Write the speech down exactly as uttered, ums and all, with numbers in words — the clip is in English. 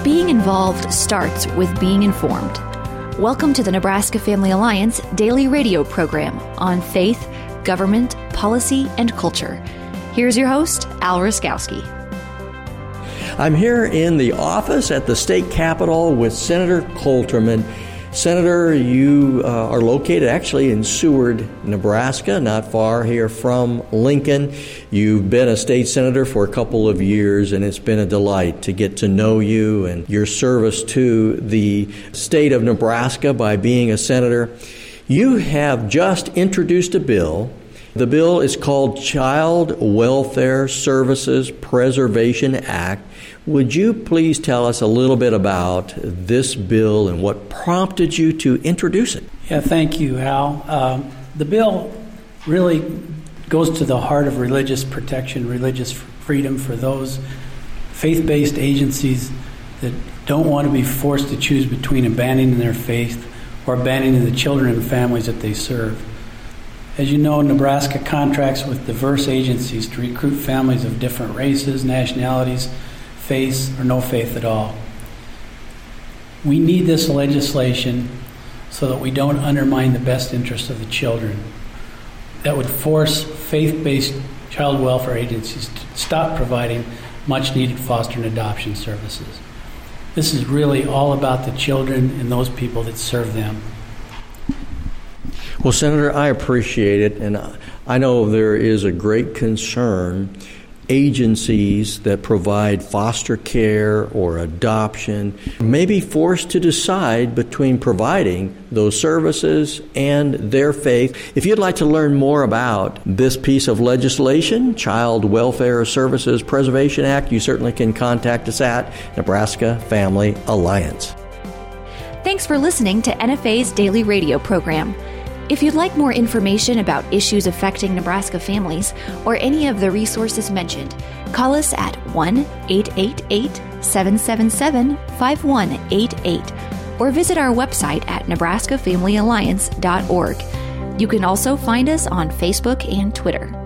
Being involved starts with being informed. Welcome to the Nebraska Family Alliance daily radio program on faith, government, policy, and culture. Here's your host, Al Ruskowski. I'm here in the office at the state capitol with Senator Kolterman. Senator, you uh, are located actually in Seward, Nebraska, not far here from Lincoln. You've been a state senator for a couple of years, and it's been a delight to get to know you and your service to the state of Nebraska by being a senator. You have just introduced a bill. The bill is called Child Welfare Services Preservation Act. Would you please tell us a little bit about this bill and what prompted you to introduce it? Yeah, thank you, Al. Um, the bill really goes to the heart of religious protection, religious freedom for those faith-based agencies that don't want to be forced to choose between abandoning their faith or abandoning the children and families that they serve. As you know, Nebraska contracts with diverse agencies to recruit families of different races, nationalities, faith, or no faith at all. We need this legislation so that we don't undermine the best interests of the children. That would force faith-based child welfare agencies to stop providing much-needed foster and adoption services. This is really all about the children and those people that serve them. Well, Senator, I appreciate it, and I know there is a great concern. Agencies that provide foster care or adoption may be forced to decide between providing those services and their faith. If you'd like to learn more about this piece of legislation, Child Welfare Services Preservation Act, you certainly can contact us at Nebraska Family Alliance. Thanks for listening to N F A's daily radio program. If you'd like more information about issues affecting Nebraska families or any of the resources mentioned, call us at one eight eight eight, seven seven seven, five one eight eight or visit our website at nebraska family alliance dot org. You can also find us on Facebook and Twitter.